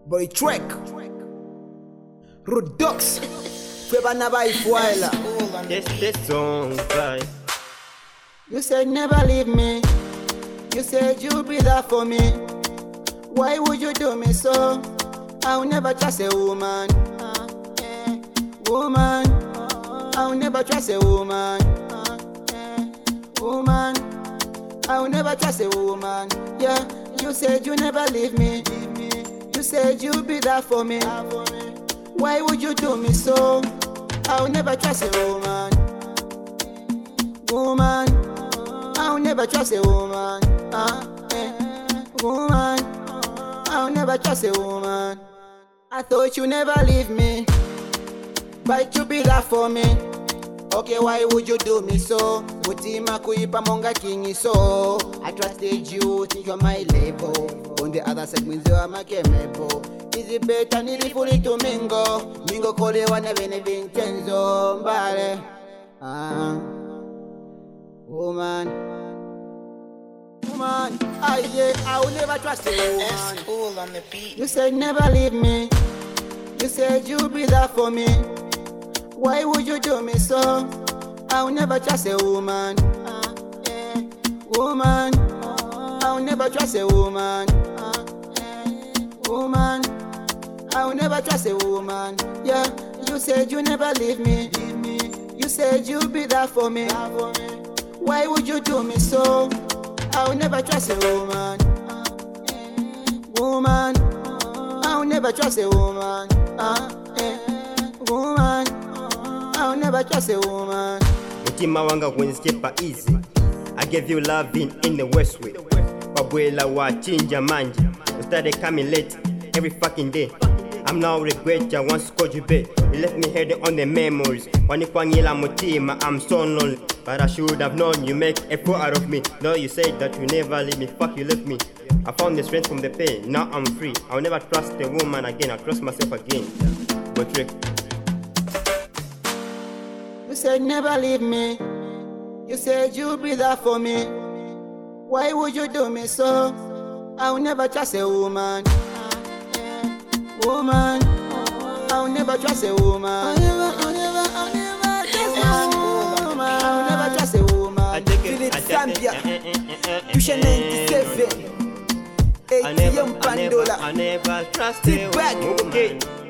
Boy Trek Rodox Feba Naba Ifuela. This song, bye. You said never leave me. You said you'll be there for me. Why would you do me so? I'll never trust a woman. Woman, I'll never trust a woman. Woman, I'll never trust a woman. Yeah, you said you never leave me. You said you'll be there for me. Why would you do me so? I'll never trust a woman. Woman, I'll never trust a woman. Woman, I'll never trust a woman. I thought you never leave me, but you be there for me. Okay, why would you do me so? Mutima kuipa monga kingi so. I trusted you, think you're my label. On the other side, means you are my chemical. Is it better nili fully to mingo? Mingo kole wana vene vincenzo mbale. Woman, woman, I will never trust a woman. Cool on the beat. You said never leave me. You said you'll be there for me. Why would you do me so? I'll never trust a woman. Woman, I'll never trust a woman. Woman, I'll never trust a woman. Yeah, you said you never leave me. You said you'll be there for me. Why would you do me so? I'll never trust a woman. Woman, I'll never trust a woman. Woman, I'll never trust a woman. Mutima wanga wenstepa easy. I gave you loving in the worst way. Babwela wa chinja manja. You started coming late every fucking day. I'm now regret I once called you babe. You left me heading on the memories. Wanikwangila mutima, I'm so lonely. But I should have known you make a fool out of me. No, you said that you never leave me. Fuck, you left me. I found the strength from the pain. Now I'm free. I'll never trust a woman again. I'll trust myself again. But Trek. You said never leave me. You said you'll be there for me. Why would you do me so? I'll never trust a woman. Woman, I'll never trust a woman. I'll never trust a woman. Philip Zambia, Tusha 97, ATM Pandola, I never trust Sit back. Okay.